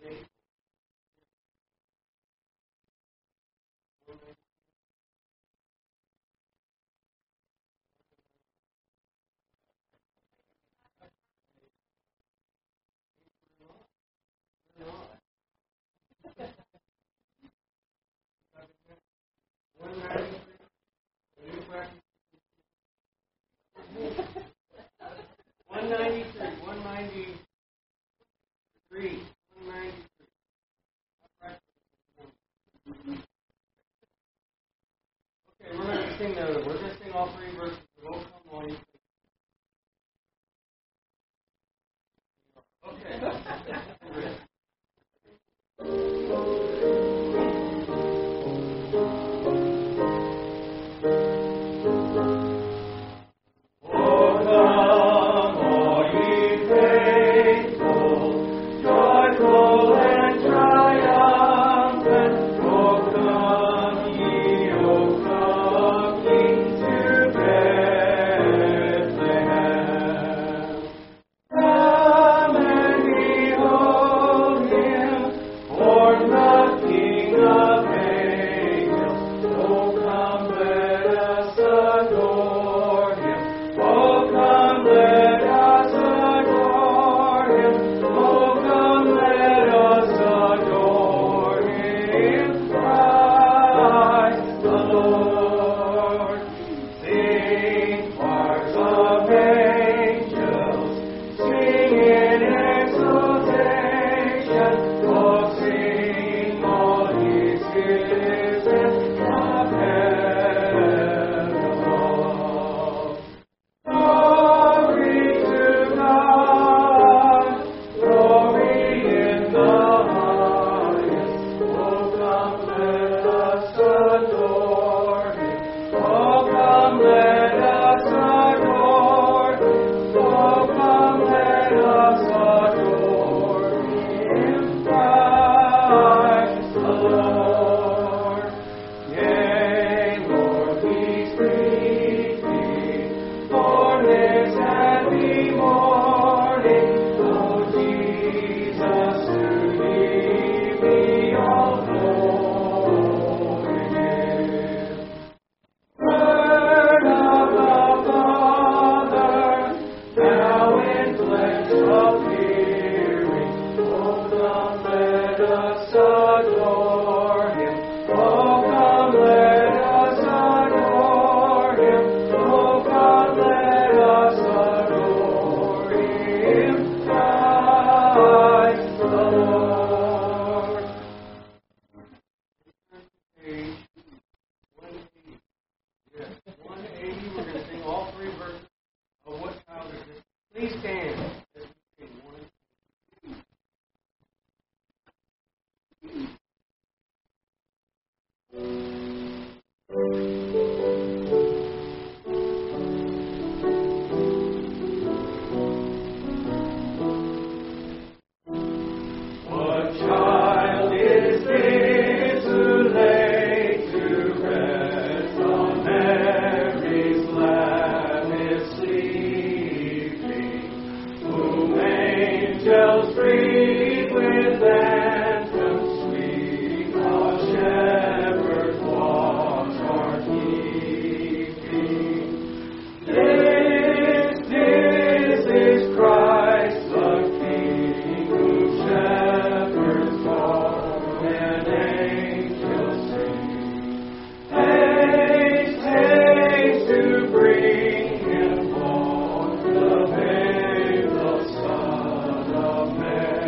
We're going to sing all three verses. We'll come while you sing. Okay. Son of Man.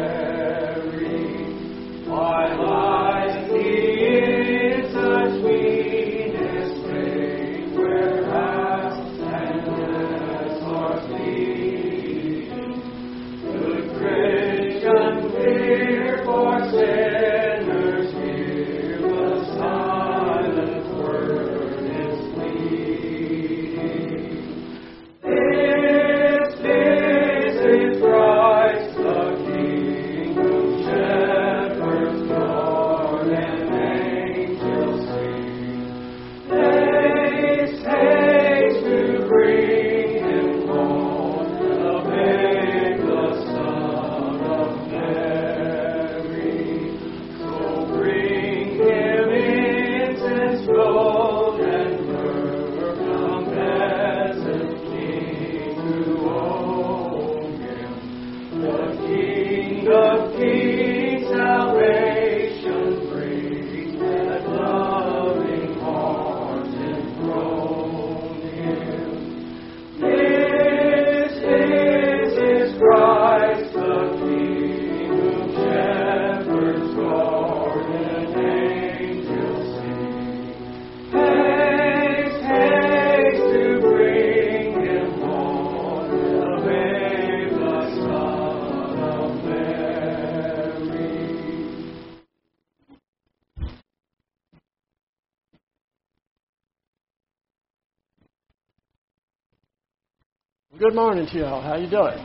Good morning to you all. How you doing?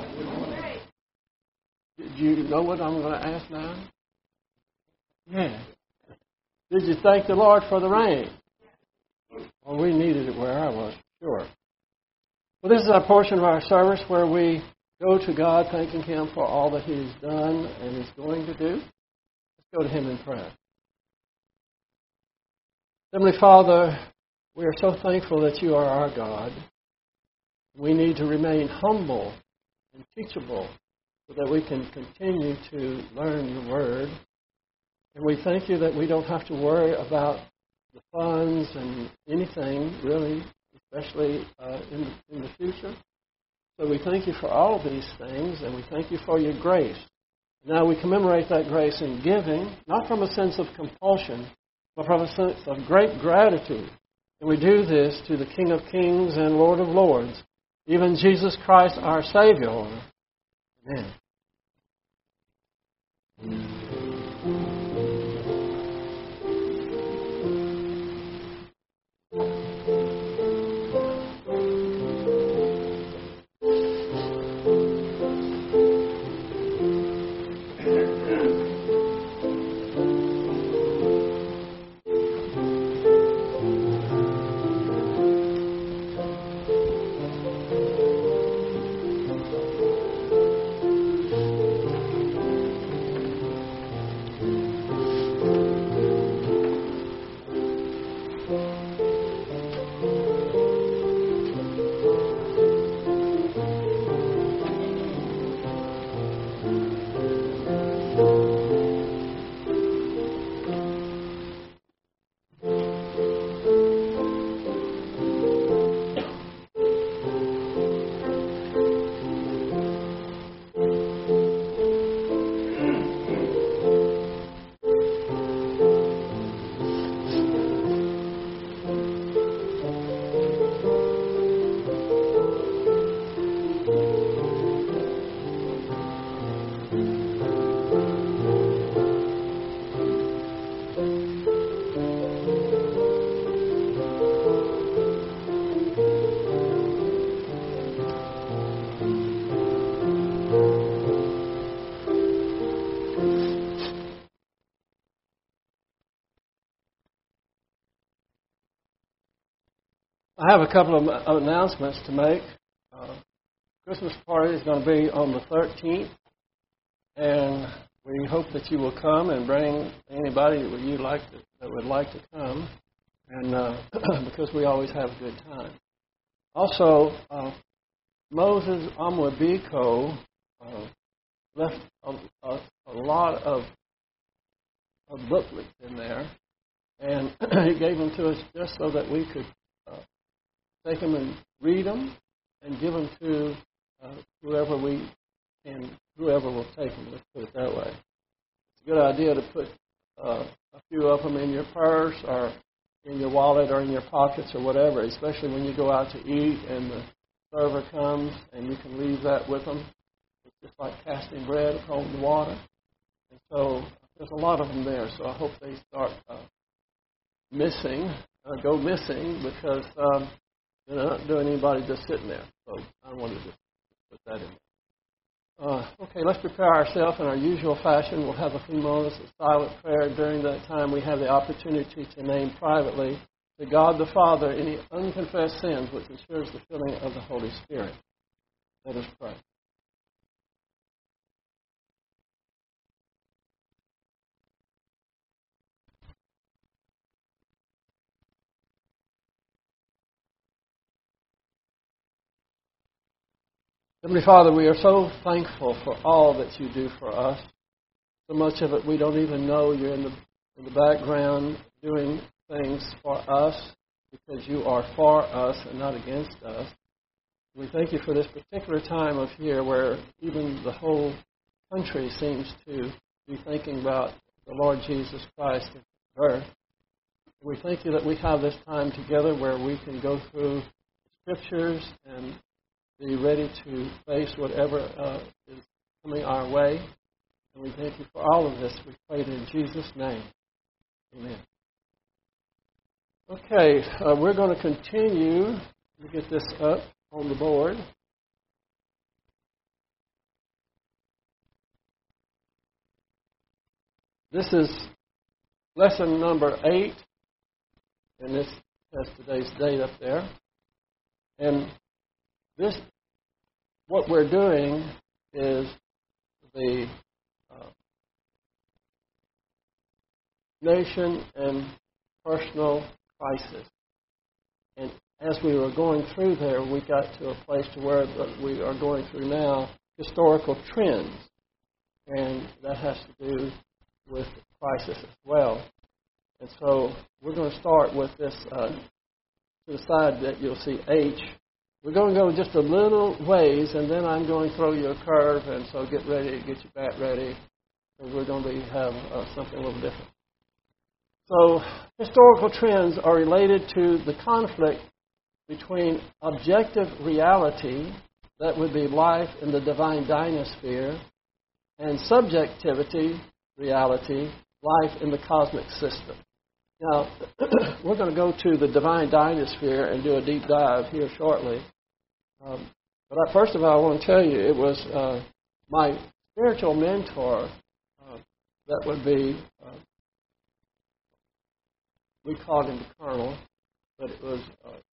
Did you know what I'm going to ask now? Yeah. Did you thank the Lord for the rain? Well, we needed it where I was, sure. Well, this is our portion of our service where we go to God thanking Him for all that He's done and is going to do. Let's go to Him in prayer. Heavenly Father, we are so thankful that You are our God. We need to remain humble and teachable so that we can continue to learn Your Word. And we thank You that we don't have to worry about the funds and anything, really, especially in the future. So we thank You for all of these things, and we thank You for Your grace. Now we commemorate that grace in giving, not from a sense of compulsion, but from a sense of great gratitude. And we do this to the King of Kings and Lord of Lords, even Jesus Christ, our Savior. Amen. I have a couple of announcements to make. Christmas party is going to be on the 13th, and we hope that you will come and bring anybody that would like to come, and because we always have a good time. Also, Moses Amwabiko left a lot of booklets in there, and he gave them to us just so that we could take them and read them and give them to whoever will take them. Let's put it that way. It's a good idea to put a few of them in your purse or in your wallet or in your pockets or whatever, especially when you go out to eat and the server comes and you can leave that with them. It's just like casting bread upon the water. And so there's a lot of them there, so I hope they start go missing because they're not doing anybody just sitting there. So I wanted to put that in there. Okay, let's prepare ourselves in our usual fashion. We'll have a few moments of silent prayer. During that time, we have the opportunity to name privately to God the Father any unconfessed sins, which ensures the filling of the Holy Spirit. Let us pray. Heavenly Father, we are so thankful for all that You do for us. So much of it we don't even know. You're in the background doing things for us because You are for us and not against us. We thank You for this particular time of year where even the whole country seems to be thinking about the Lord Jesus Christ and His birth. We thank You that we have this time together where we can go through the Scriptures and be ready to face whatever is coming our way. And we thank You for all of this. We pray it in Jesus' name. Amen. Okay, we're going to continue to get this up on the board. This is lesson number 8, and this has today's date up there. And this, what we're doing is the nation and personal crisis. And as we were going through there, we got to a place to where we are going through now historical trends. And that has to do with crisis as well. And so we're going to start with this, to the side that you'll see H. We're going to go just a little ways, and then I'm going to throw you a curve, and so get ready, get your bat ready, because we're going to have something a little different. So historical trends are related to the conflict between objective reality, that would be life in the divine dynasphere, and subjectivity, reality, life in the cosmic system. Now, we're going to go to the divine dynasphere and do a deep dive here shortly. But first of all, I want to tell you, it was my spiritual mentor, that would be, we called him the Colonel, but it was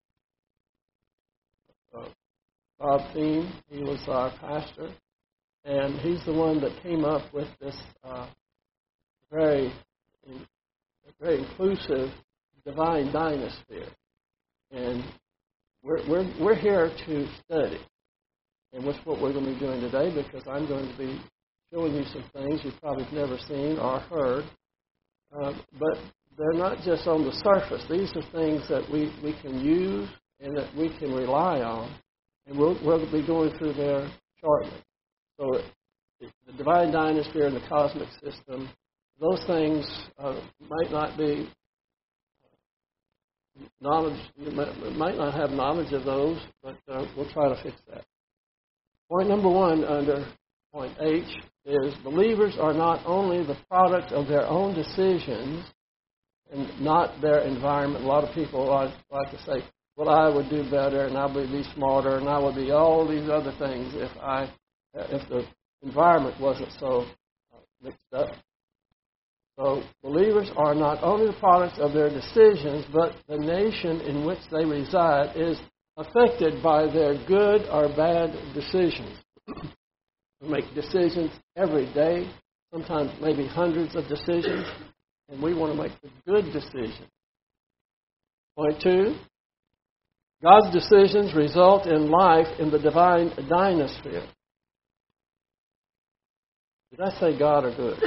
Bob Thiem. He was our pastor, and he's the one that came up with this very inclusive divine dynasphere. And we're here to study. And that's what we're going to be doing today, because I'm going to be showing you some things you've probably never seen or heard. But they're not just on the surface. These are things that we can use and that we can rely on. And we'll be going through there shortly. So the divine dynasphere and the cosmic system, those things might not be knowledge. You might not have knowledge of those, but we'll try to fix that. Point number 1 under point H is believers are not only the product of their own decisions and not their environment. A lot of people like to say, well, I would do better, and I would be smarter, and I would be all these other things if the environment wasn't so mixed up. So believers are not only the products of their decisions, but the nation in which they reside is affected by their good or bad decisions. We make decisions every day, sometimes maybe hundreds of decisions, and we want to make the good decision. Point 2, God's decisions result in life in the divine dynasphere. Did I say God or good?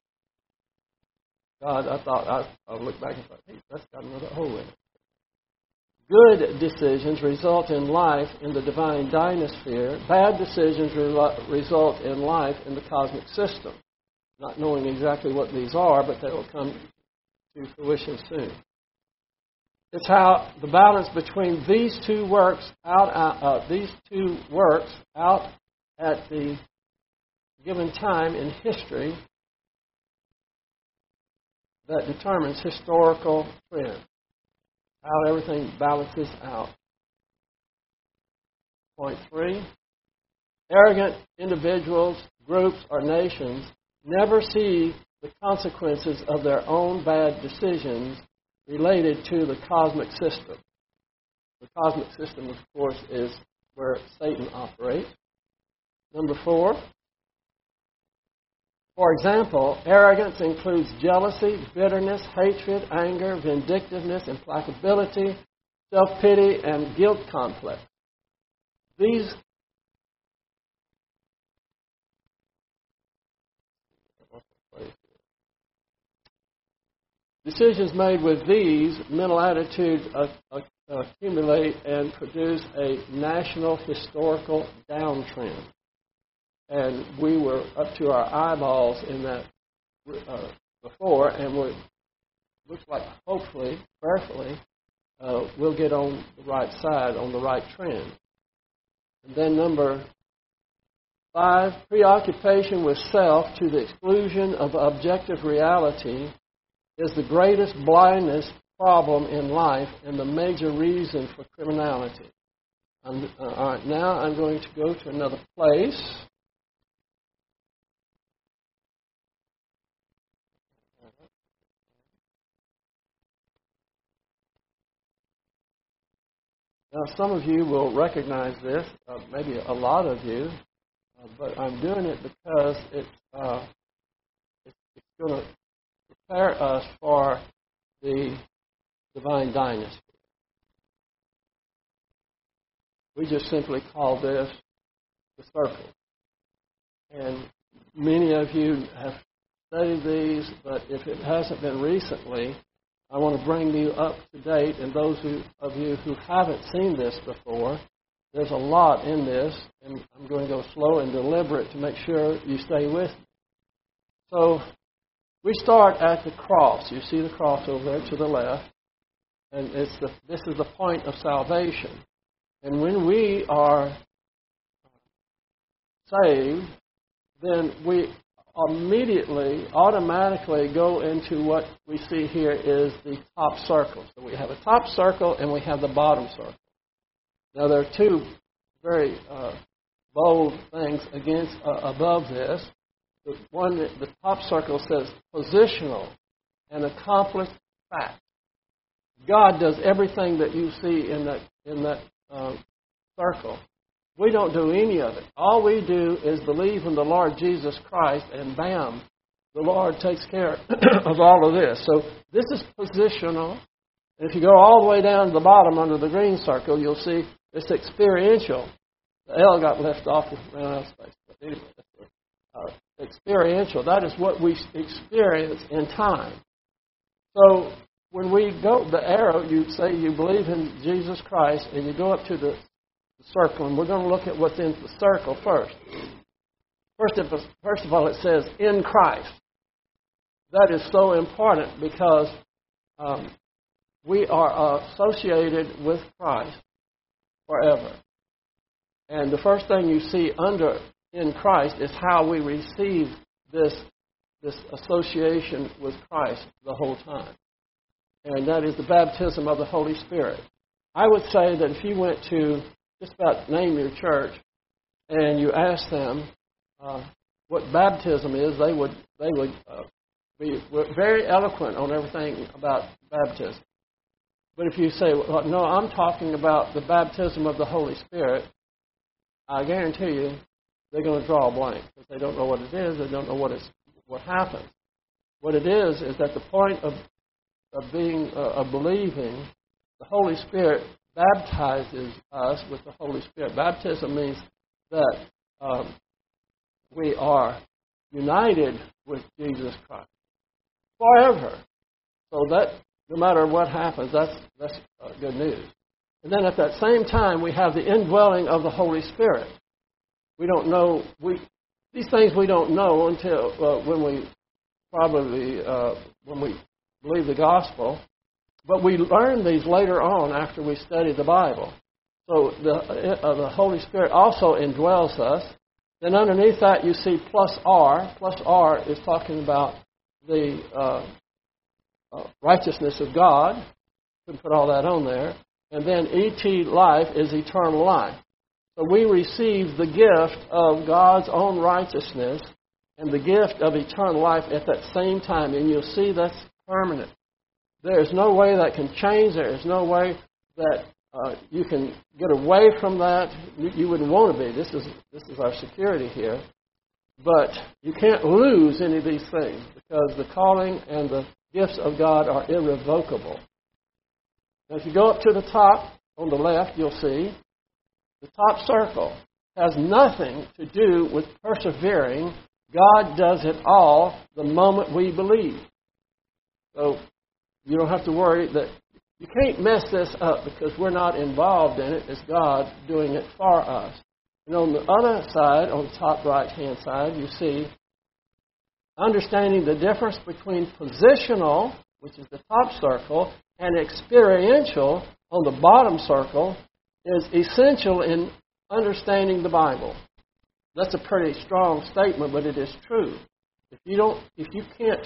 God, I thought, I looked back and thought, hey, that's got another hole in it. Good decisions result in life in the divine dynasphere. Bad decisions result in life in the cosmic system. Not knowing exactly what these are, but they will come to fruition soon. It's how the balance between these two works out at the given time in history that determines historical trends, how everything balances out. Point 3, arrogant individuals, groups, or nations never see the consequences of their own bad decisions related to the cosmic system. The cosmic system, of course, is where Satan operates. Number 4, for example, arrogance includes jealousy, bitterness, hatred, anger, vindictiveness, implacability, self-pity, and guilt complex. These decisions made with these mental attitudes accumulate and produce a national historical downtrend. And we were up to our eyeballs in that before, and looks like hopefully, prayerfully, we'll get on the right side, on the right trend. And then number 5, preoccupation with self to the exclusion of objective reality is the greatest blindness problem in life and the major reason for criminality. All right, now I'm going to go to another place. Now, some of you will recognize this, maybe a lot of you, but I'm doing it because it's going to prepare us for the divine dynasty. We just simply call this the circle. And many of you have studied these, but if it hasn't been recently, I want to bring you up to date. And those of you who haven't seen this before, there's a lot in this, and I'm going to go slow and deliberate to make sure you stay with me. So we start at the cross. You see the cross over there to the left, and this is the point of salvation. And when we are saved, then we immediately, automatically go into what we see here is the top circle. So we have a top circle and we have the bottom circle. Now there are two very bold things above this. The top circle says positional and accomplished fact. God does everything that you see in that circle. We don't do any of it. All we do is believe in the Lord Jesus Christ, and bam, the Lord takes care of all of this. So this is positional. And if you go all the way down to the bottom under the green circle, you'll see it's experiential. The L got left off with round space. But anyway, experiential. That is what we experience in time. So when we go the arrow, you say you believe in Jesus Christ, and you go up to the circle, and we're going to look at what's in the circle first. First of all, it says, in Christ. That is so important because we are associated with Christ forever. And the first thing you see under in Christ is how we receive this association with Christ the whole time. And that is the baptism of the Holy Spirit. I would say that if you went to just about name your church, and you ask them what baptism is, they would be very eloquent on everything about baptism. But if you say, well, no, I'm talking about the baptism of the Holy Spirit, I guarantee you they're going to draw a blank because they don't know what it is. They don't know what happens. What it is that the point of believing, the Holy Spirit baptizes us with the Holy Spirit. Baptism means that we are united with Jesus Christ forever. So that no matter what happens, that's good news. And then at that same time, we have the indwelling of the Holy Spirit. We don't know these things we don't know until when we believe the gospel. But we learn these later on after we study the Bible. So the Holy Spirit also indwells us. Then underneath that you see plus R. Plus R is talking about the righteousness of God. You can put all that on there. And then ET life is eternal life. So we receive the gift of God's own righteousness and the gift of eternal life at that same time. And you'll see that's permanent. There is no way that can change. There is no way that you can get away from that. You wouldn't want to be. This is our security here. But you can't lose any of these things because the calling and the gifts of God are irrevocable. Now, if you go up to the top on the left, you'll see the top circle has nothing to do with persevering. God does it all the moment we believe. So you don't have to worry that you can't mess this up because we're not involved in it. It's God doing it for us. And on the other side, on the top right-hand side, you see understanding the difference between positional, which is the top circle, and experiential on the bottom circle is essential in understanding the Bible. That's a pretty strong statement, but it is true. If you can't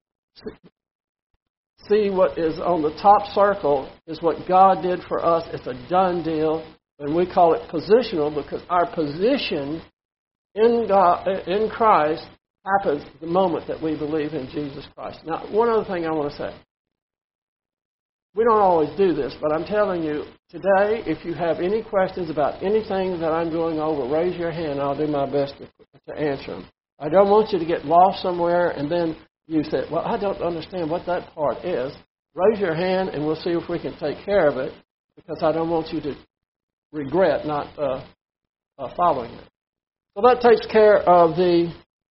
see what is on the top circle is what God did for us, it's a done deal, and we call it positional because our position in God, in Christ, happens the moment that we believe in Jesus Christ. Now, one other thing I want to say. We don't always do this, but I'm telling you, today, if you have any questions about anything that I'm going over, raise your hand. I'll do my best to answer them. I don't want you to get lost somewhere and then you say, well, I don't understand what that part is. Raise your hand and we'll see if we can take care of it, because I don't want you to regret not following it. So that takes care of the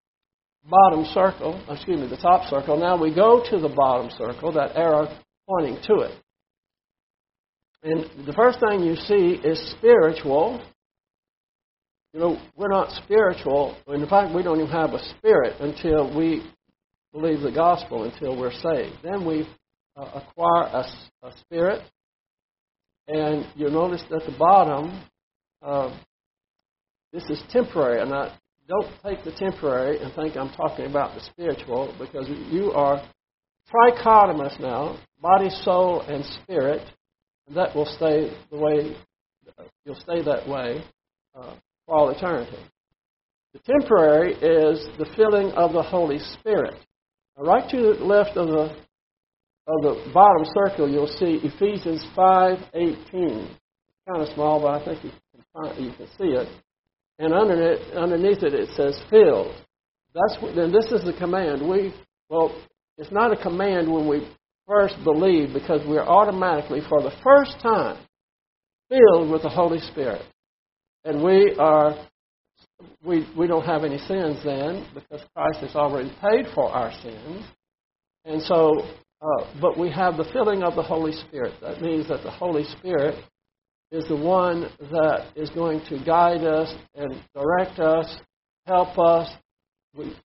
the top circle. Now we go to the bottom circle, that arrow pointing to it. And the first thing you see is spiritual. You know, we're not spiritual. In fact, we don't even have a spirit until we believe the gospel, until we're saved. Then we acquire a spirit. And you'll notice at the bottom, this is temporary. And I don't take the temporary and think I'm talking about the spiritual, because you are trichotomous now, body, soul, and spirit. And that will stay the way, you'll stay that way for all eternity. The temporary is the filling of the Holy Spirit. Now, right to the left of the bottom circle, you'll see Ephesians 5:18. It's kind of small, but I think you can see it. And underneath it, it says filled. Then this is the command. It's not a command when we first believe, because we're automatically, for the first time, filled with the Holy Spirit. And we don't have any sins then, because Christ has already paid for our sins. And so, but we have the filling of the Holy Spirit. That means that the Holy Spirit is the one that is going to guide us and direct us, help us. We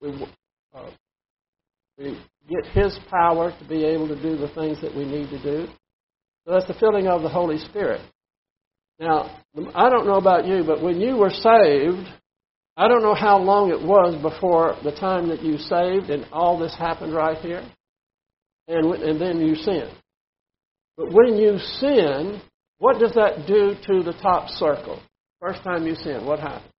get His power to be able to do the things that we need to do. So that's the filling of the Holy Spirit. Now, I don't know about you, but when you were saved, I don't know how long it was before the time that you saved and all this happened right here, and then you sinned. But when you sin, what does that do to the top circle? First time you sin, what happened?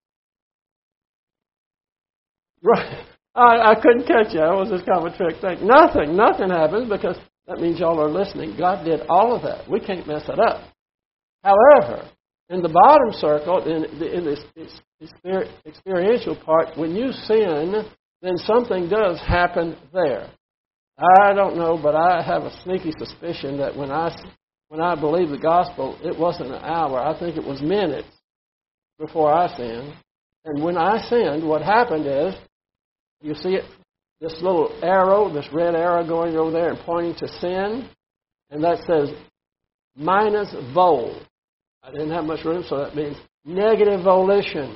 Right. I couldn't catch you. That was just kind of a trick thing. Nothing happens, because that means y'all are listening. God did all of that. We can't mess it up. However, in the bottom circle, in this experiential part, when you sin, then something does happen there. I don't know, but I have a sneaky suspicion that when I believed the gospel, it wasn't an hour. I think it was minutes before I sinned. And when I sinned, what happened is, you see it, this little arrow, this red arrow going over there and pointing to sin, and that says minus vol. I didn't have much room, so that means negative volition.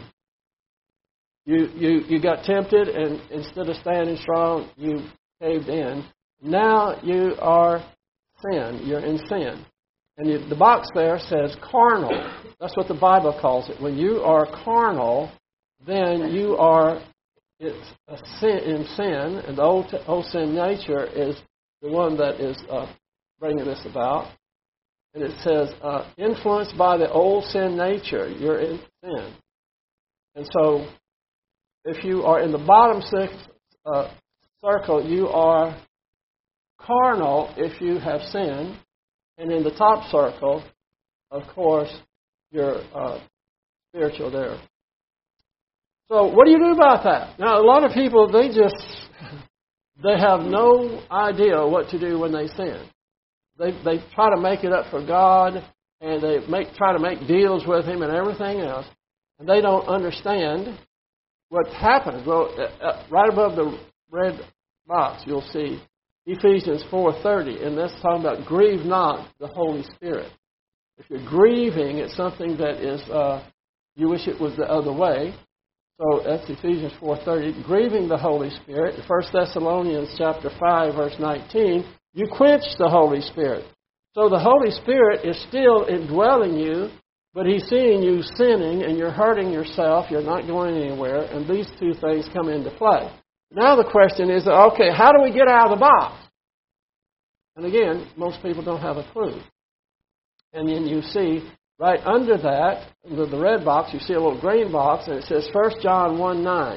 You got tempted, and instead of standing strong, you caved in. Now you are sin. You're in sin. And the box there says carnal. That's what the Bible calls it. When you are carnal, then you are in sin, and the old sin nature is the one that is bringing this about. And it says, influenced by the old sin nature, you're in sin. And so, if you are in the bottom circle, you are carnal if you have sinned. And in the top circle, of course, you're spiritual there. So what do you do about that? Now, a lot of people, they have no idea what to do when they sin. They try to make it up for God, and they try to make deals with Him and everything else, and they don't understand what happens. Well, right above the red box, you'll see Ephesians 4:30, and that's talking about grieve not the Holy Spirit. If you're grieving, it's something that is you wish it was the other way. So that's Ephesians 4:30, grieving the Holy Spirit. 1 Thessalonians chapter 5, verse 19, you quench the Holy Spirit. So the Holy Spirit is still indwelling you, but He's seeing you sinning, and you're hurting yourself, you're not going anywhere, and these two things come into play. Now the question is, okay, how do we get out of the box? And again, most people don't have a clue. And then you see, right under that, under the red box, you see a little green box, and it says 1 John 1:9.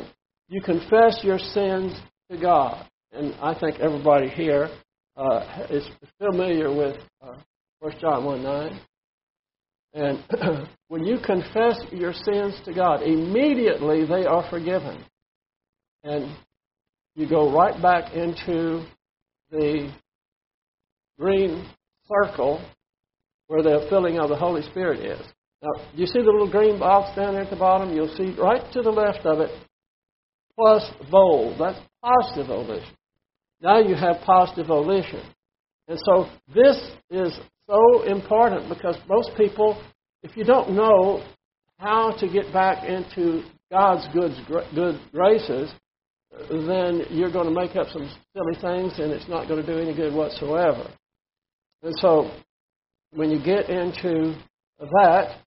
you confess your sins to God. And I think everybody here is familiar with 1 John 1:9. And when you confess your sins to God, immediately they are forgiven. And you go right back into the green circle where the filling of the Holy Spirit is. Now, you see the little green box down there at the bottom? You'll see right to the left of it, plus bold. That's positive volition. Now you have positive volition. And so this is so important because most people, if you don't know how to get back into God's good graces, then you're going to make up some silly things and it's not going to do any good whatsoever. And so when you get into that,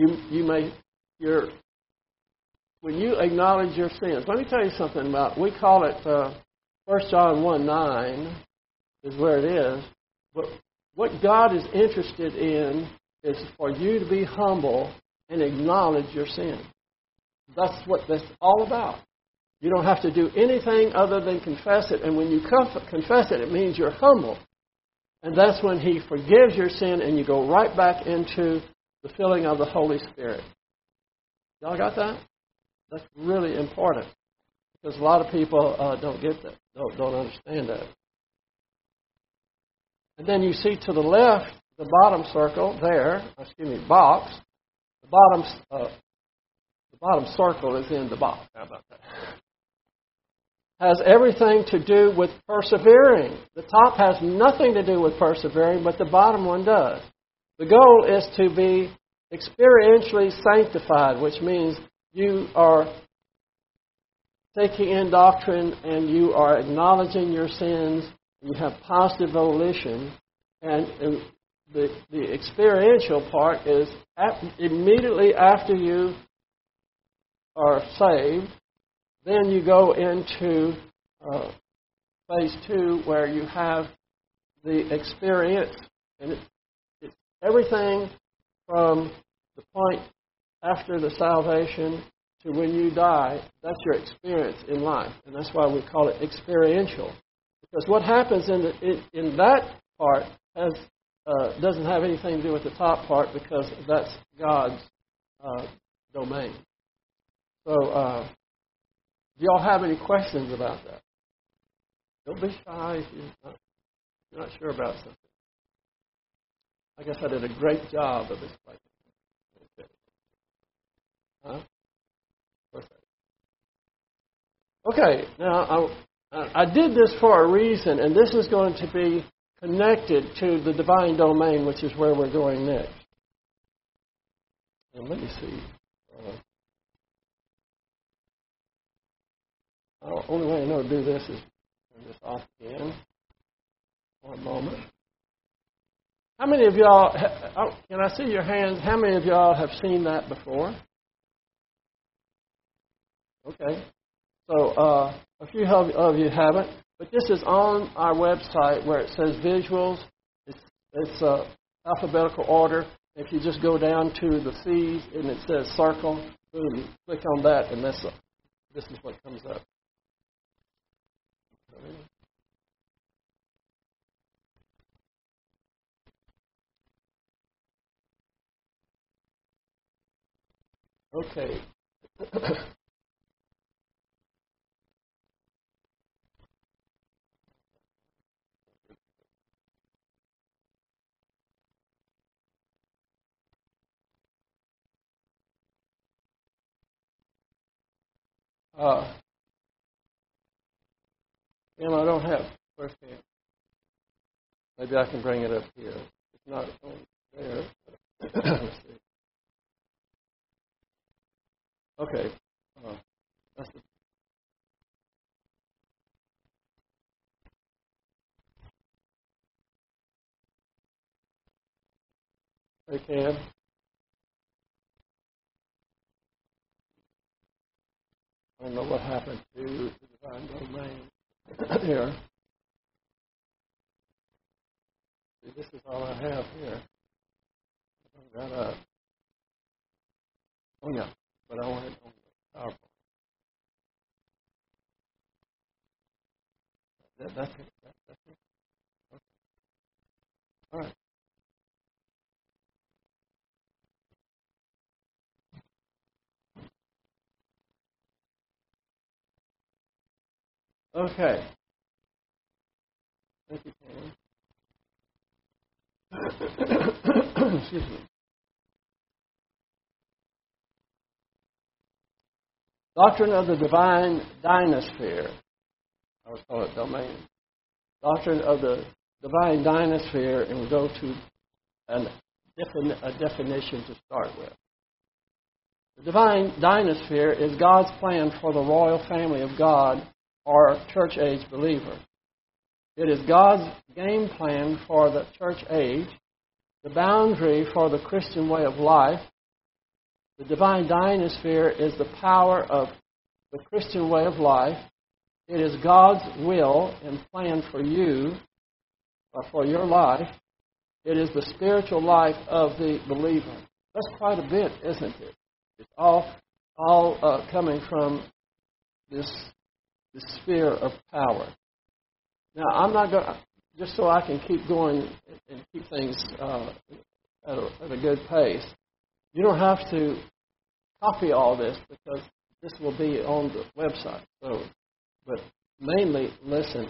when you acknowledge your sins, let me tell you something about, we call it 1 John 1:9 is where it is, but what God is interested in is for you to be humble and acknowledge your sin. That's what that's all about. You don't have to do anything other than confess it, and when you confess it, it means you're humble. And that's when He forgives your sin and you go right back into the filling of the Holy Spirit. Y'all got that? That's really important because a lot of people don't get that, don't understand that. And then you see to the left, the bottom circle there, box. The bottom circle is in the box. How about that? Has everything to do with persevering. The top has nothing to do with persevering, but the bottom one does. The goal is to be experientially sanctified, which means you are taking in doctrine and you are acknowledging your sins. You have positive volition, and the experiential part is immediately after you are saved. Then you go into phase 2 where you have the experience. And it's everything from the point after the salvation to when you die. That's your experience in life. And that's why we call it experiential. Because what happens in that part doesn't have anything to do with the top part because that's God's domain. So, do y'all have any questions about that? Don't be shy if you're not sure about something. I guess I did a great job of explaining. Huh? Okay, now I did this for a reason, and this is going to be connected to the divine domain, which is where we're going next. And let me see. The only way I know to do this is turn this off again. One moment. How many of y'all, can I see your hands? How many of y'all have seen that before? Okay. So a few of you haven't, but this is on our website where it says visuals. It's alphabetical order. If you just go down to the C's and it says circle, boom, click on that, and this is what comes up. Okay. I don't have first hand. Maybe I can bring it up here. It's not on there. Let's see. Okay. That's the They can. I don't know what happened to the divine domain here. See, this is all I have here. I got oh yeah, but I want it on the PowerPoint. That's it. That's it. Okay. All right. Okay. Thank you, Pam. Excuse me. Doctrine of the divine dynasphere. I would call it domain. Doctrine of the divine dynasphere, and we go to a definition to start with. The divine dynasphere is God's plan for the royal family of God or church age believer. It is God's game plan for the church age, the boundary for the Christian way of life. The divine dynasphere is the power of the Christian way of life. It is God's will and plan for you, or for your life. It is the spiritual life of the believer. That's quite a bit, isn't it? It's all coming from this sphere of power. Now, I'm not going to, just so I can keep going and keep things at a good pace, you don't have to copy all this because this will be on the website. So, but mainly listen.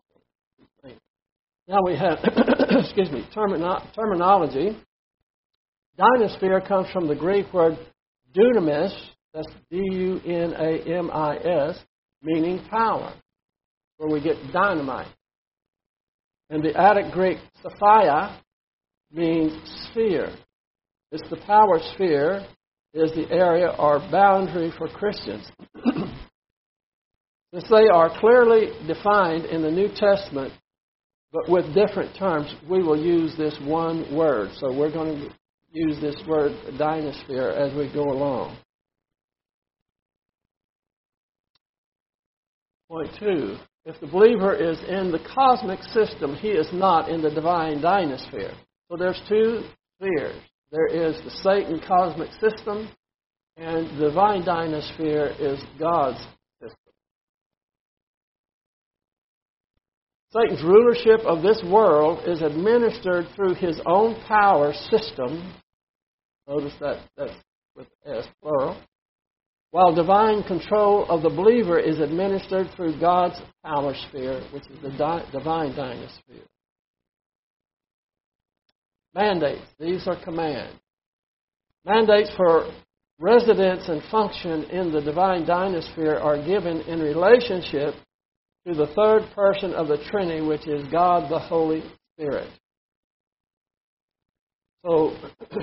Now we have, excuse me, terminology. Dynasphere comes from the Greek word dunamis, that's D-U-N-A-M-I-S, meaning power, where we get dynamite. And the Attic Greek Sophia means sphere. It's the power sphere, is the area or boundary for Christians. Since they are clearly defined in the New Testament, but with different terms, we will use this one word. So we're going to use this word dynasphere as we go along. Point 2. If the believer is in the cosmic system, he is not in the divine dynasphere. So there's two spheres. There is the Satan cosmic system, and the divine dynasphere is God's system. Satan's rulership of this world is administered through his own power system. Notice that's with S, plural. While divine control of the believer is administered through God's power sphere, which is the divine dynasphere. Mandates. These are commands. Mandates for residence and function in the divine dynasphere are given in relationship to the third person of the Trinity, which is God the Holy Spirit. So,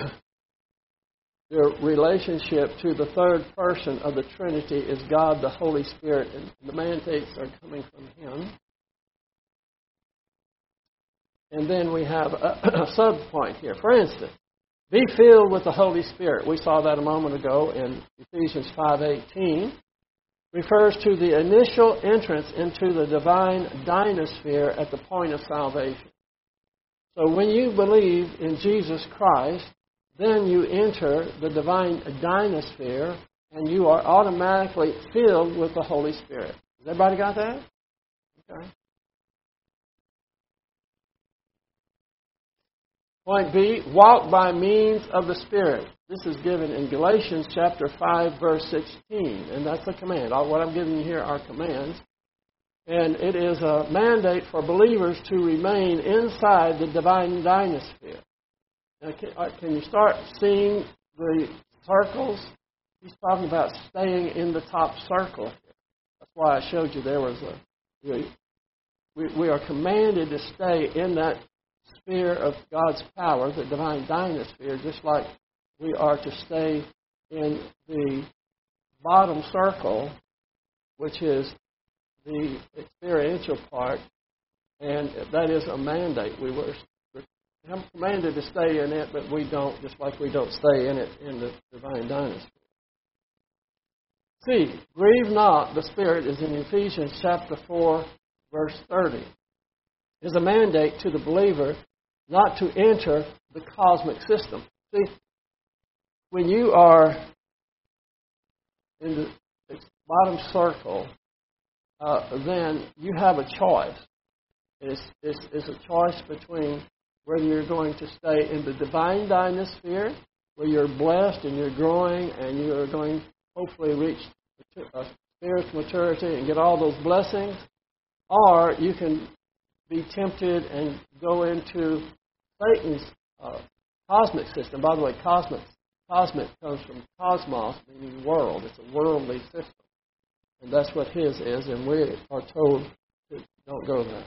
the relationship to the third person of the Trinity is God the Holy Spirit, and the mandates are coming from Him. And then we have a sub-point here. For instance, be filled with the Holy Spirit. We saw that a moment ago in Ephesians 5:18. Refers to the initial entrance into the divine dynasphere at the point of salvation. So when you believe in Jesus Christ, then you enter the divine dynasphere and you are automatically filled with the Holy Spirit. Has everybody got that? Okay. Point B, walk by means of the Spirit. This is given in Galatians chapter 5, verse 16, and that's a command. What I'm giving you here are commands. And it is a mandate for believers to remain inside the divine dynasphere. Now, can you start seeing the circles? He's talking about staying in the top circle. That's why I showed you there was we are commanded to stay in that sphere of God's power, the divine dynasphere, just like we are to stay in the bottom circle, which is the experiential part, and that is a mandate. We're commanded to stay in it, but we don't, just like we don't stay in it in the divine dynasphere. C, grieve not the Spirit is in Ephesians chapter 4, verse 30. It is a mandate to the believer not to enter the cosmic system. See, when you are in the bottom circle, then you have a choice. It's a choice between whether you're going to stay in the divine dynasphere, where you're blessed and you're growing and you're going to hopefully reach spiritual maturity and get all those blessings, or you can be tempted and go into Satan's cosmic system. By the way, cosmic comes from cosmos, meaning world. It's a worldly system. And that's what his is, and we are told to don't go there.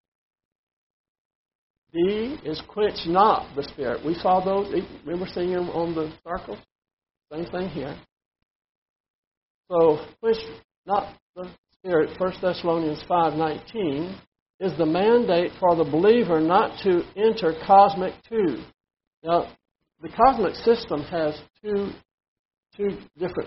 D is quench not the Spirit. We saw those. Remember seeing them on the circle? Same thing here. So, quench not the Spirit, 1 Thessalonians 5:19, is the mandate for the believer not to enter cosmic two. Now, the cosmic system has two different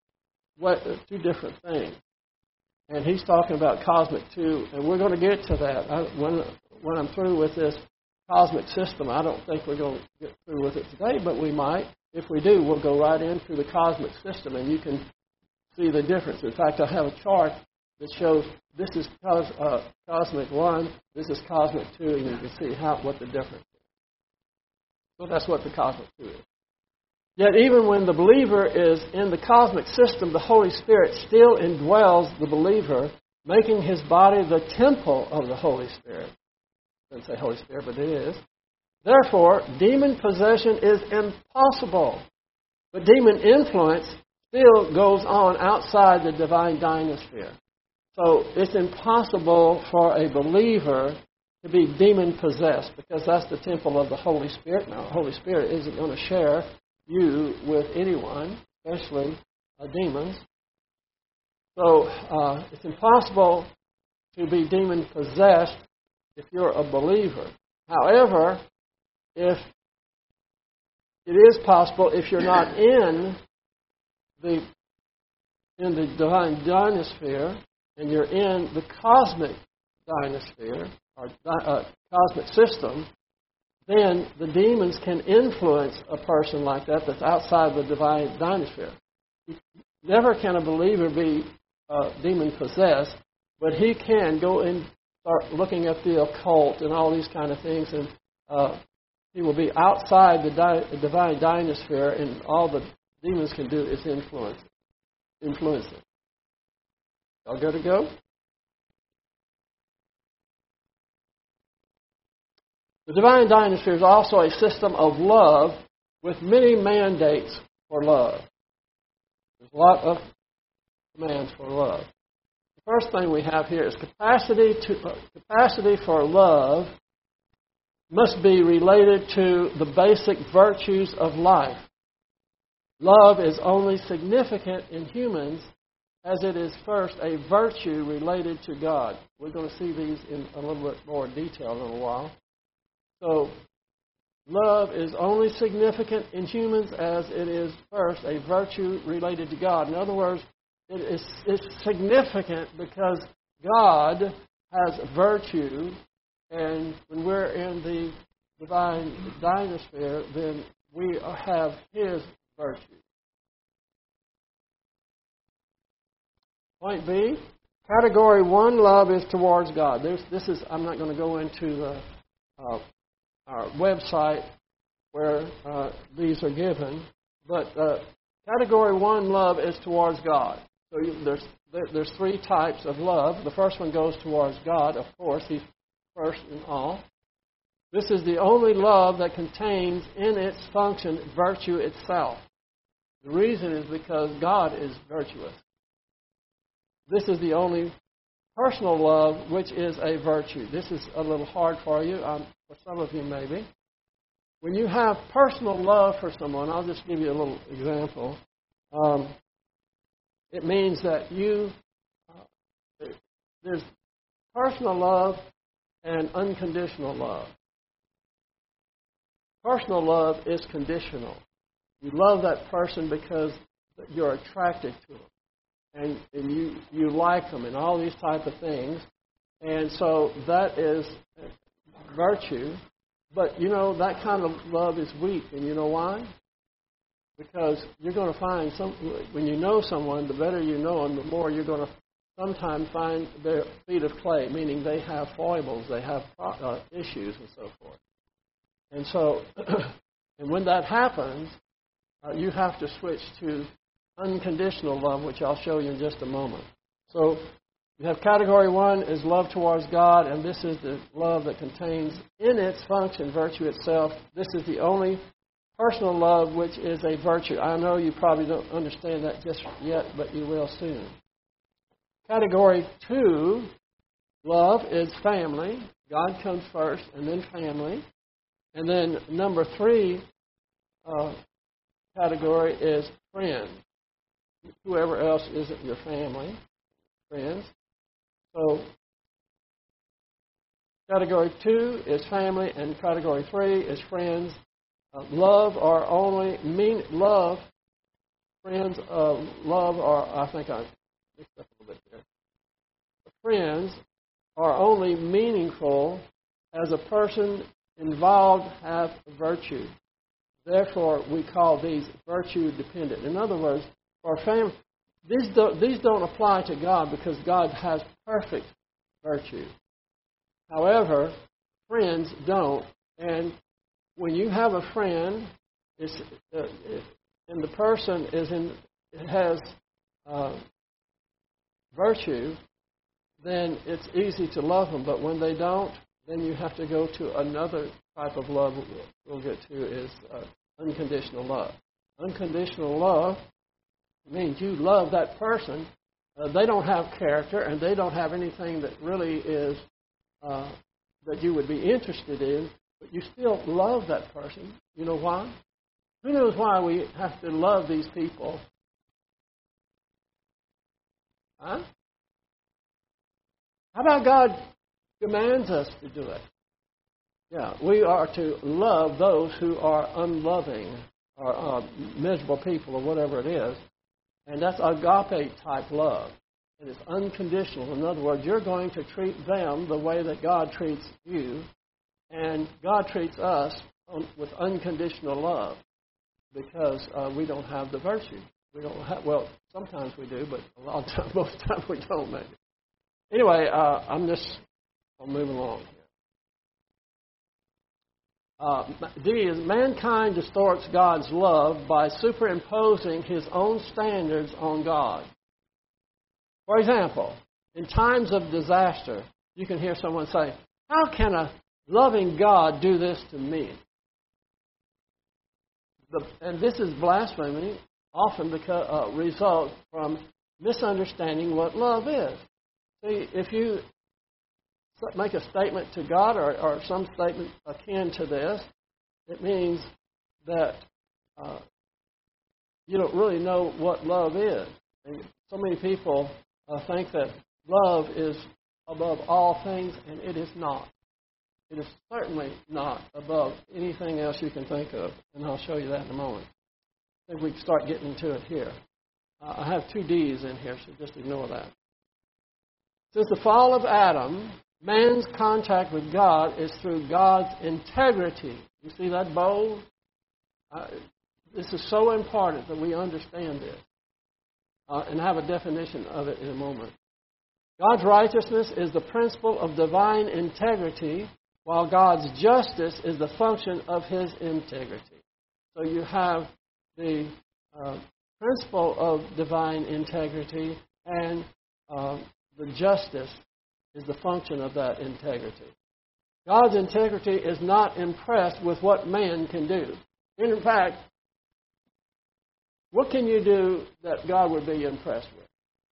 things. And he's talking about cosmic two, and we're going to get to that. When I'm through with this cosmic system, I don't think we're going to get through with it today, but we might. If we do, we'll go right into the cosmic system, and you can see the difference. In fact, I have a chart that shows this is cosmic 1, this is cosmic 2, and you can see what the difference is. So that's what the cosmic 2 is. Yet even when the believer is in the cosmic system, the Holy Spirit still indwells the believer, making his body the temple of the Holy Spirit. It doesn't say Holy Spirit, but it is. Therefore, demon possession is impossible. But demon influence still goes on outside the divine dynasphere. So it's impossible for a believer to be demon-possessed because that's the temple of the Holy Spirit. Now, the Holy Spirit isn't going to share you with anyone, especially demons. So it's impossible to be demon-possessed if you're a believer. However, if it is possible if you're not in the divine dynasphere and you're in the cosmic dynasphere or cosmic system, then the demons can influence a person like that that's outside the divine dynasphere. Never can a believer be demon-possessed, but he can go and start looking at the occult and all these kind of things, and he will be outside the divine dynasphere, and all the demons can do is influence it. All good to go? The divine dynasphere is also a system of love with many mandates for love. There's a lot of commands for love. The first thing we have here is capacity for love must be related to the basic virtues of life. Love is only significant in humans as it is first a virtue related to God. We're going to see these in a little bit more detail in a little while. So, love is only significant in humans as it is first a virtue related to God. In other words, it's significant because God has virtue, and when we're in the divine dynasphere, then we have His virtue. Point B, category 1, love is towards God. I'm not going to go into our website where these are given, but category 1, love is towards God. So there's 3 types of love. The first one goes towards God, of course. He's first in all. This is the only love that contains in its function virtue itself. The reason is because God is virtuous. This is the only personal love which is a virtue. This is a little hard for you, for some of you maybe. When you have personal love for someone, I'll just give you a little example. It means that there's personal love and unconditional love. Personal love is conditional. You love that person because you're attracted to them. And you like them and all these type of things. And so that is virtue. But, that kind of love is weak. And you know why? Because you're going to find when you know someone, the better you know them, the more you're going to sometimes find their feet of clay, meaning they have foibles, they have issues and so forth. And so, and when that happens, you have to switch to unconditional love, which I'll show you in just a moment. So you have category 1 is love towards God, and this is the love that contains in its function virtue itself. This is the only personal love which is a virtue. I know you probably don't understand that just yet, but you will soon. Category 2, love, is family. God comes first, and then family. And then number 3 category is friends. Whoever else isn't your family, friends. So category 2 is family, and category 3 is friends. Love are only love. Friends, love are. I think I mixed up a little bit there. Friends are only meaningful as a person involved have virtue. Therefore, we call these virtue dependent. In other words, for family, these don't apply to God because God has perfect virtue. However, friends don't. And when you have a friend, and the person has virtue, then it's easy to love them. But when they don't, then you have to go to another type of love we'll get to is unconditional love. Unconditional love means you love that person. They don't have character, and they don't have anything that really is that you would be interested in, but you still love that person. You know why? Who knows why we have to love these people? Huh? How about God commands us to do it? Yeah, we are to love those who are unloving or miserable people or whatever it is. And that's agape type love. It is unconditional. In other words, you're going to treat them the way that God treats you. And God treats us with unconditional love because we don't have the virtue. We don't have, well, sometimes we do, but a lot of times, most of the time we don't maybe. Anyway, I'll move along here. D is mankind distorts God's love by superimposing his own standards on God. For example, in times of disaster, you can hear someone say, "How can a loving God do this to me?" And this is blasphemy, often because results from misunderstanding what love is. See, if you make a statement to God or some statement akin to this, it means that you don't really know what love is. And so many people think that love is above all things, and it is not. It is certainly not above anything else you can think of, and I'll show you that in a moment. I think we can start getting into it here. I have 2 D's in here, so just ignore that. Since the fall of Adam, man's contact with God is through God's integrity. You see that bold? This is so important that we understand this and have a definition of it in a moment. God's righteousness is the principle of divine integrity, while God's justice is the function of his integrity. So you have the principle of divine integrity, and the justice is the function of that integrity. God's integrity is not impressed with what man can do. In fact, what can you do that God would be impressed with?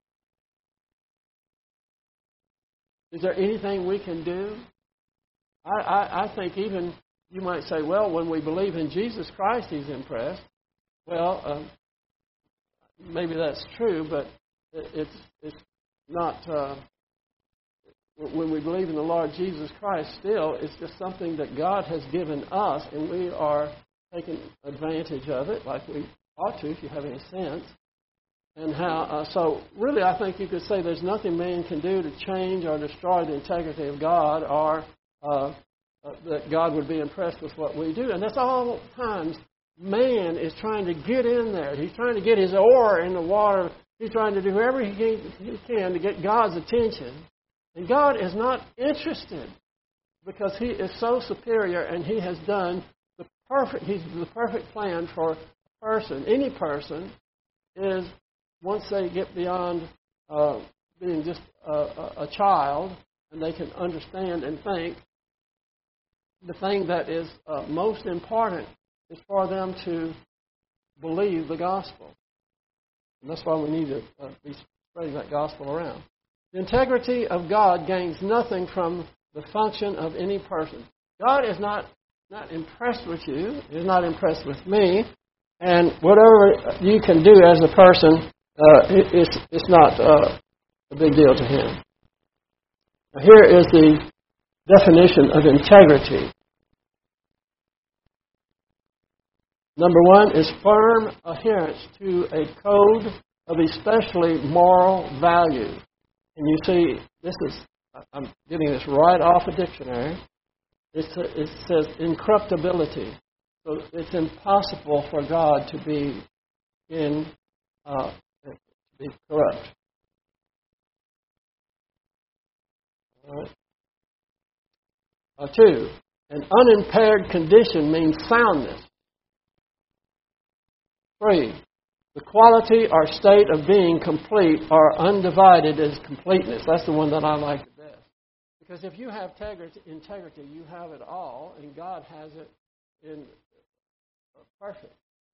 Is there anything we can do? I think even you might say, well, when we believe in Jesus Christ, he's impressed. Well, maybe that's true, but it's not. When we believe in the Lord Jesus Christ, still, it's just something that God has given us, and we are taking advantage of it, like we ought to, if you have any sense. And how? So, really, I think you could say there's nothing man can do to change or destroy the integrity of God, or that God would be impressed with what we do. And that's all times man is trying to get in there. He's trying to get his oar in the water He's trying to do whatever he can to get God's attention. And God is not interested because He is so superior and He has done He's the perfect plan for a person. Any person is, once they get beyond being just a child and they can understand and think, the thing that is most important is for them to believe the gospel. And that's why we need to be spreading that gospel around. The integrity of God gains nothing from the function of any person. God is not impressed with you. He's not impressed with me. And whatever you can do as a person, it's not a big deal to Him. Now, here is the definition of integrity. Number one is firm adherence to a code of especially moral value. And you see, I'm getting this right off a dictionary. It says incorruptibility. So it's impossible for God to be corrupt. All right. 2, an unimpaired condition means soundness. 3, the quality or state of being complete or undivided is completeness. That's the one that I like the best. Because if you have integrity, you have it all, and God has it in perfect.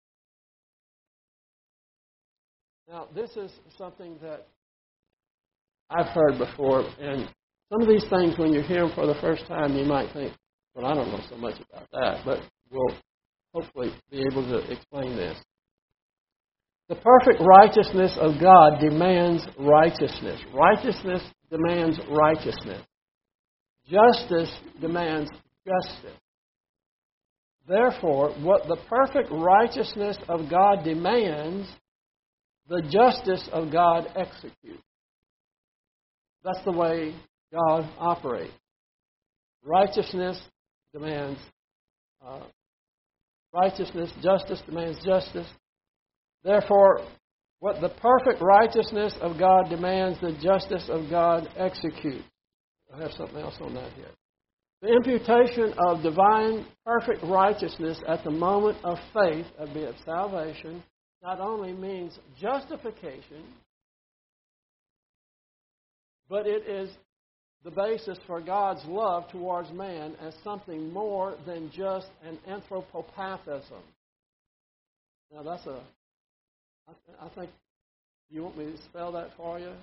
Now, this is something that I've heard before, and some of these things, when you hear them for the first time, you might think, well, I don't know so much about that, but we'll hopefully be able to explain this. The perfect righteousness of God demands righteousness. Righteousness demands righteousness. Justice demands justice. Therefore, what the perfect righteousness of God demands, the justice of God executes. That's the way God operates. Righteousness demands righteousness. Justice demands justice. Therefore, what the perfect righteousness of God demands, the justice of God executes. I have something else on that here. The imputation of divine perfect righteousness at the moment of faith, albeit salvation, not only means justification, but it is the basis for God's love towards man as something more than just an anthropopathism. Now that's I think you want me to spell that for you?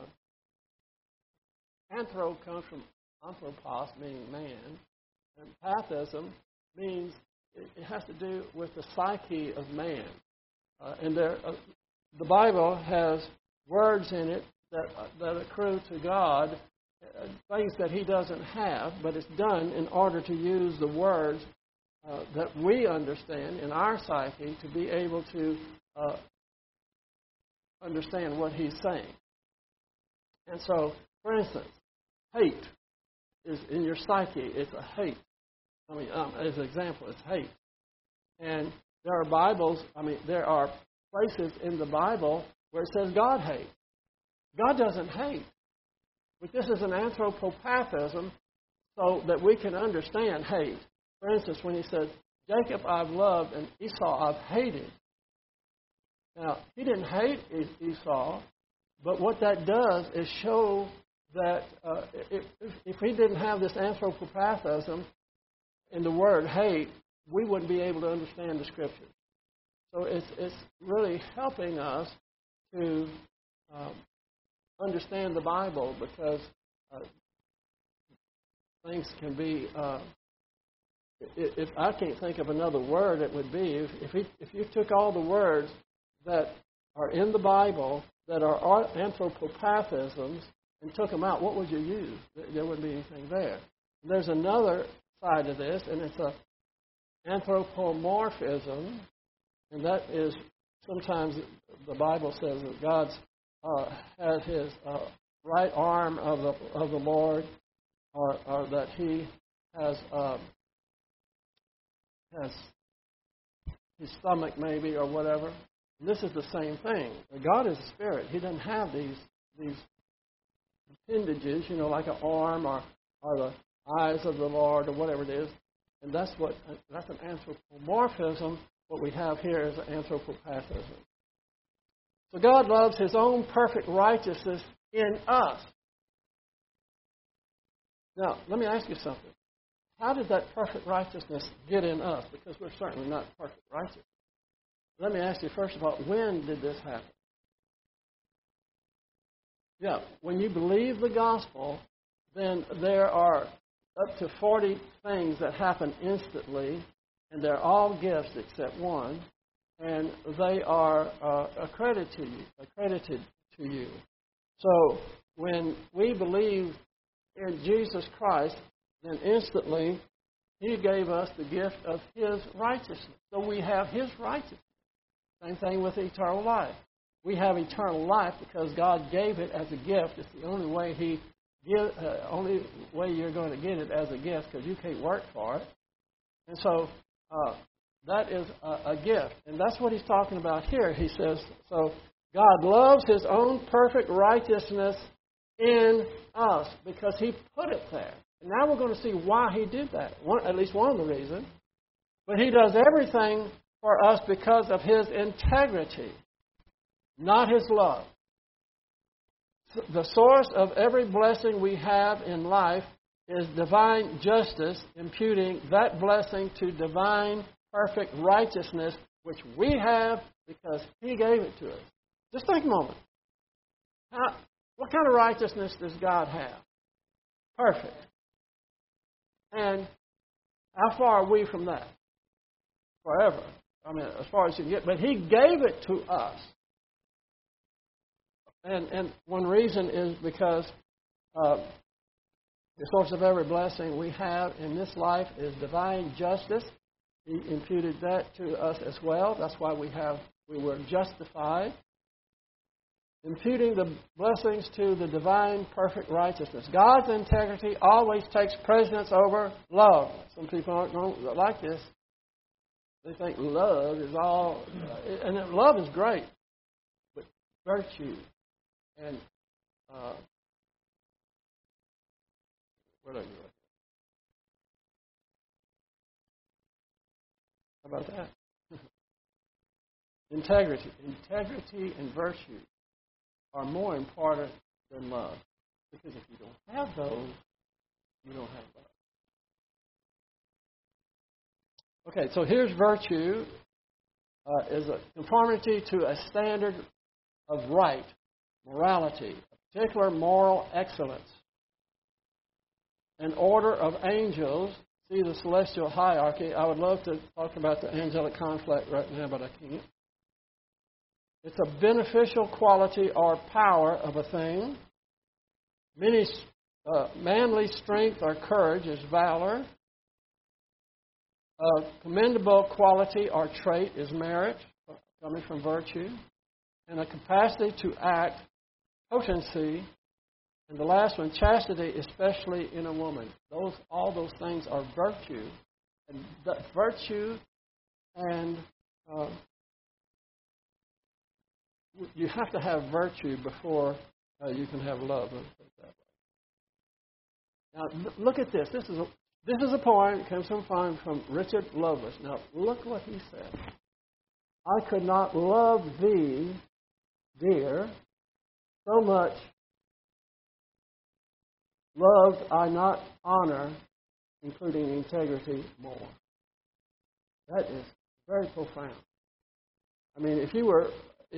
Anthro comes from anthropos, meaning man, and pathism means it has to do with the psyche of man. And the Bible has words in it that accrue to God, things that He doesn't have, but it's done in order to use the words that we understand in our psyche to be able to understand what He's saying. And so, for instance, hate is in your psyche. It's a hate. As an example, it's hate. And there are places in the Bible where it says God hates. God doesn't hate. But this is an anthropopathism so that we can understand hate. For instance, when He says, Jacob I've loved and Esau I've hated. Now, He didn't hate Esau, but what that does is show that if He didn't have this anthropopathism in the word hate, we wouldn't be able to understand the Scriptures. So it's really helping us to understand the Bible, because things can be. If I can't think of another word, it would be if you took all the words that are in the Bible that are anthropopathisms and took them out, what would you use? There wouldn't be anything there. There's another side of this, and it's a anthropomorphism, and that is sometimes the Bible says that God has His right arm of the Lord, or that He has His stomach maybe or whatever. And this is the same thing. God is a spirit. He doesn't have these appendages, like an arm or the eyes of the Lord or whatever it is. And that's an anthropomorphism. What we have here is an anthropopathism. So God loves His own perfect righteousness in us. Now, let me ask you something. How did that perfect righteousness get in us? Because we're certainly not perfect righteous. Let me ask you, first of all, when did this happen? Yeah, when you believe the gospel, then there are up to 40 things that happen instantly, and they're all gifts except one, and they are accredited to you. So when we believe in Jesus Christ, then instantly He gave us the gift of His righteousness. So we have His righteousness. Same thing with eternal life. We have eternal life because God gave it as a gift. It's the only way only way you're going to get it as a gift, because you can't work for it. And so that is a gift. And that's what He's talking about here. He says, so God loves His own perfect righteousness in us because He put it there. And now we're going to see why He did that. At least one of the reasons. But He does everything for us because of His integrity, not His love. The source of every blessing we have in life is divine justice, imputing that blessing to divine perfect righteousness, which we have because He gave it to us. Just think a moment. What kind of righteousness does God have? Perfect. And how far are we from that? Forever. I mean, as far as you can get. But He gave it to us. And one reason is because the source of every blessing we have in this life is divine justice. He imputed that to us as well. That's why we were justified. Imputing the blessings to the divine perfect righteousness. God's integrity always takes precedence over love. Some people don't like this. They think love is all, and love is great, but virtue and what are you? How about that? Integrity and virtue are more important than love, because if you don't have those, you don't have love. Okay, so here's virtue is a conformity to a standard of right, morality, a particular moral excellence. An order of angels, see the celestial hierarchy. I would love to talk about the angelic conflict right now, but I can't. It's a beneficial quality or power of a thing. Manly strength or courage is valor. A commendable quality or trait is merit, coming from virtue. And a capacity to act, potency. And the last one, chastity, especially in a woman. All those things are virtue. And that virtue and you have to have virtue before you can have love. Let's put it that way. Now, look at this. This is a poem. It comes from Richard Lovelace. Now, look what he said. I could not love thee, dear, so much loved I not honor, including integrity, more. That is very profound. I mean, if you were,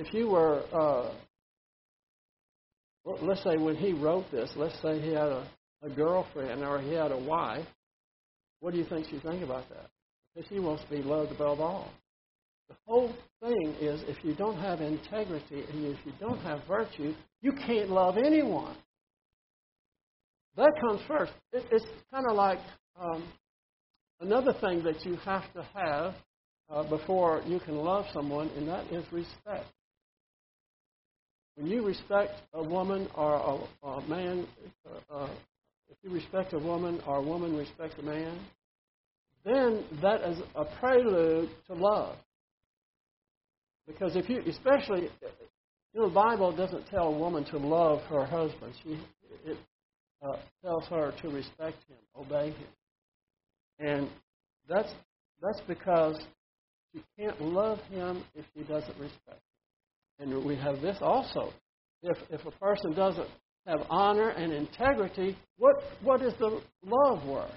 let's say when he wrote this, let's say he had a girlfriend or he had a wife, what do you think she'd think about that? Because she wants to be loved above all. The whole thing is, if you don't have integrity and if you don't have virtue, you can't love anyone. That comes first. It's kind of like another thing that you have to have before you can love someone, and that is respect. When you respect a woman or a man, if you respect a woman or a woman respects a man, then that is a prelude to love. Because if you, especially, the Bible doesn't tell a woman to love her husband. It tells her to respect him, obey him. And that's because she can't love him if he doesn't respect him. And we have this also. If a person doesn't have honor and integrity, what is the love worth?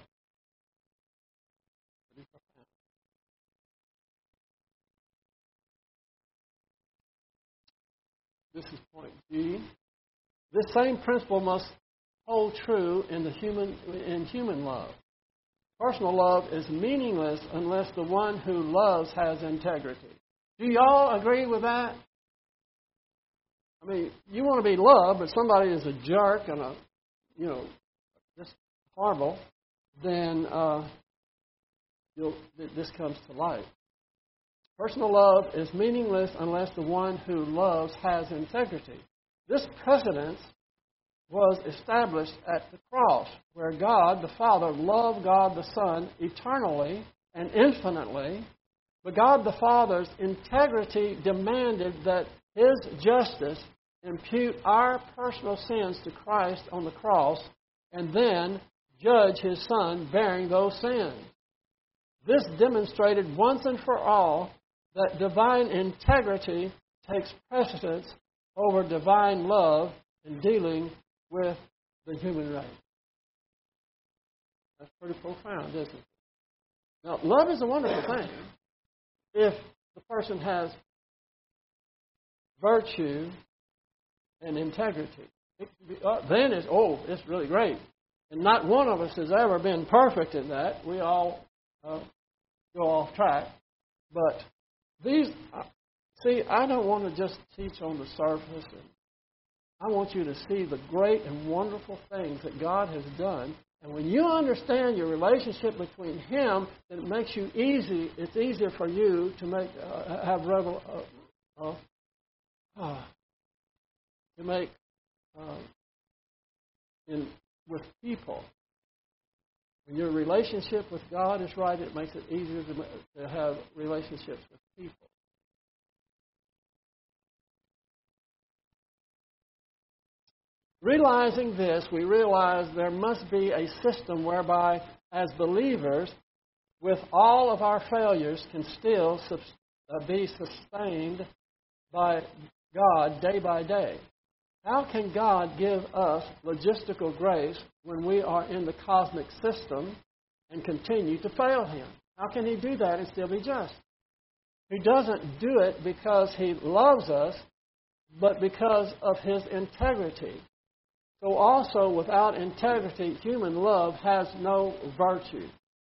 This is point G. This same principle must hold true in human love. Personal love is meaningless unless the one who loves has integrity. Do y'all agree with that? I mean, you want to be loved, but somebody is a jerk and just horrible, then this comes to light. Personal love is meaningless unless the one who loves has integrity. This precedence was established at the cross, where God the Father loved God the Son eternally and infinitely, but God the Father's integrity demanded that His justice impute our personal sins to Christ on the cross and then judge His Son bearing those sins. This demonstrated once and for all that divine integrity takes precedence over divine love in dealing with the human race. That's pretty profound, isn't it? Now, love is a wonderful thing if the person has virtue and integrity. Then it's really great. And not one of us has ever been perfect in that. We all go off track. But I don't want to just teach on the surface. I want you to see the great and wonderful things that God has done. And when you understand your relationship between Him, then it makes you easy. It's easier for you to with people. When your relationship with God is right, it makes it easier to have relationships with people. Realizing this, we realize there must be a system whereby, as believers, with all of our failures, can still be sustained by God day by day. How can God give us logistical grace when we are in the cosmic system and continue to fail Him? How can He do that and still be just? He doesn't do it because He loves us, but because of His integrity. So also, without integrity, human love has no virtue.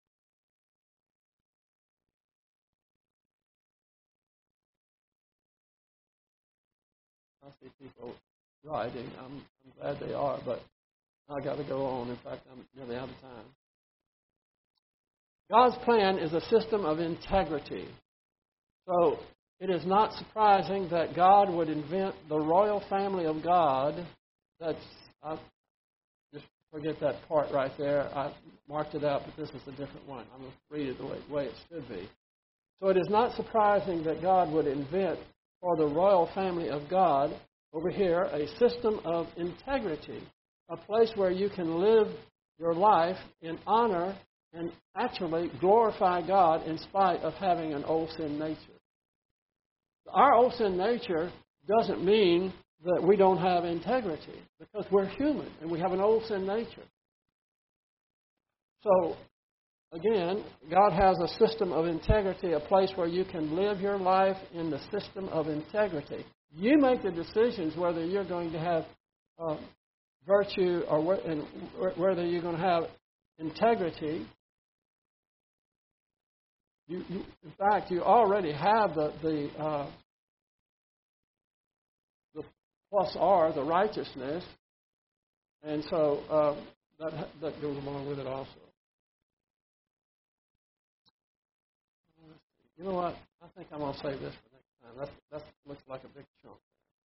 I see people writing. I'm glad they are, but I got to go on. In fact, I'm nearly out of time. God's plan is a system of integrity. So it is not surprising that God would invent the royal family of God. Just forget that part right there. I marked it out, but this is a different one. I'm going to read it the way it should be. So it is not surprising that God would invent for the royal family of God over here a system of integrity, a place where you can live your life in honor and actually glorify God in spite of having an old sin nature. Our old sin nature doesn't mean that we don't have integrity, because we're human and we have an old sin nature. So, again, God has a system of integrity, a place where you can live your life in the system of integrity. You make the decisions whether you're going to have virtue or whether you're going to have integrity. In fact, you already have the plus R, the righteousness, and so that goes along with it also. You know what? I think I'm going to save this for next time. That looks like a big chunk.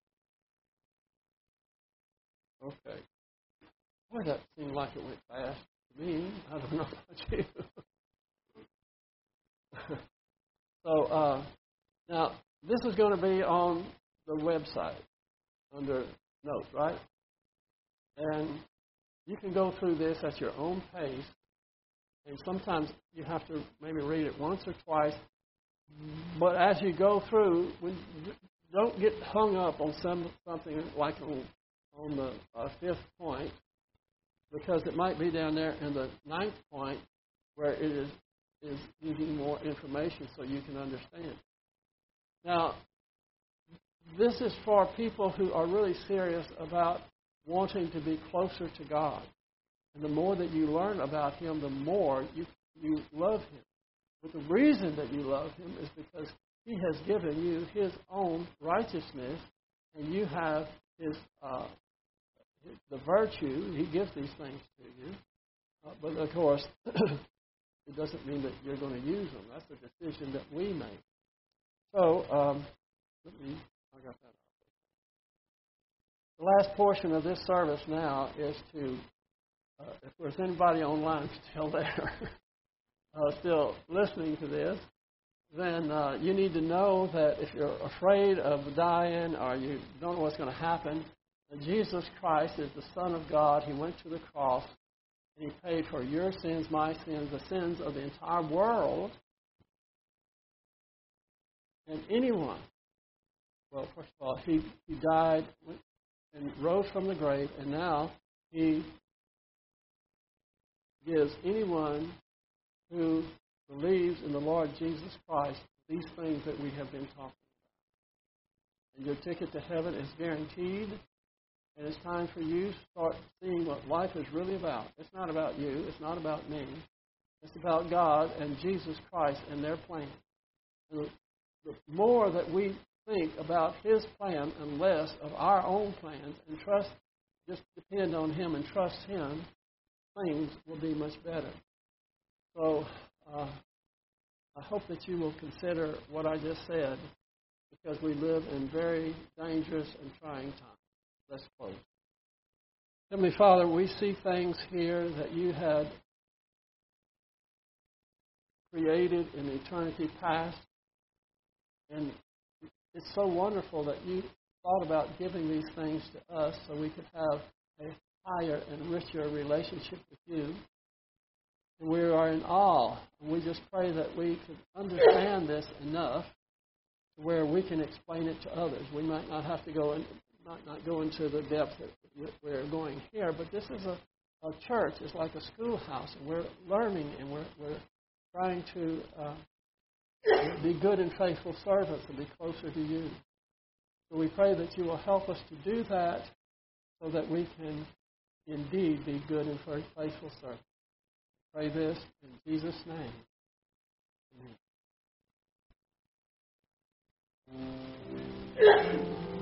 Okay. Boy, that seemed like it went fast to me. I don't know about you. So now this this is going to be on the website under notes, right? And you can go through this at your own pace. And sometimes you have to maybe read it once or twice. But as you go through, don't get hung up on something like on the fifth point, because it might be down there in the ninth point where it is giving more information so you can understand. Now, this is for people who are really serious about wanting to be closer to God. And the more that you learn about Him, the more you love Him. But the reason that you love Him is because He has given you His own righteousness, and you have His the virtue. He gives these things to you. But of course, it doesn't mean that you're going to use them. That's a decision that we make. So, I got that. The last portion of this service now is to, if there's anybody online still there, still listening to this, then you need to know that if you're afraid of dying or you don't know what's going to happen, that Jesus Christ is the Son of God. He went to the cross, and He paid for your sins, my sins, the sins of the entire world. And anyone, well, first of all, He died and rose from the grave, and now He gives anyone who believes in the Lord Jesus Christ these things that we have been talking about. And your ticket to heaven is guaranteed, and it's time for you to start seeing what life is really about. It's not about you. It's not about me. It's about God and Jesus Christ and their plan. And the more that we think about His plan and less of our own plans and just depend on Him and trust Him, things will be much better. So I hope that you will consider what I just said, because we live in very dangerous and trying times. Let's close. Heavenly Father, we see things here that you had created in eternity past, and it's so wonderful that you thought about giving these things to us so we could have a higher and richer relationship with you. And we are in awe. And we just pray that we could understand this enough to where we can explain it to others. We might not have to not go into the depth that we're going here, but this is a church. It's like a schoolhouse, and we're learning, and we're trying to be good and faithful servants and be closer to you. So we pray that you will help us to do that so that we can indeed be good and faithful servants. Pray this in Jesus' name. Amen.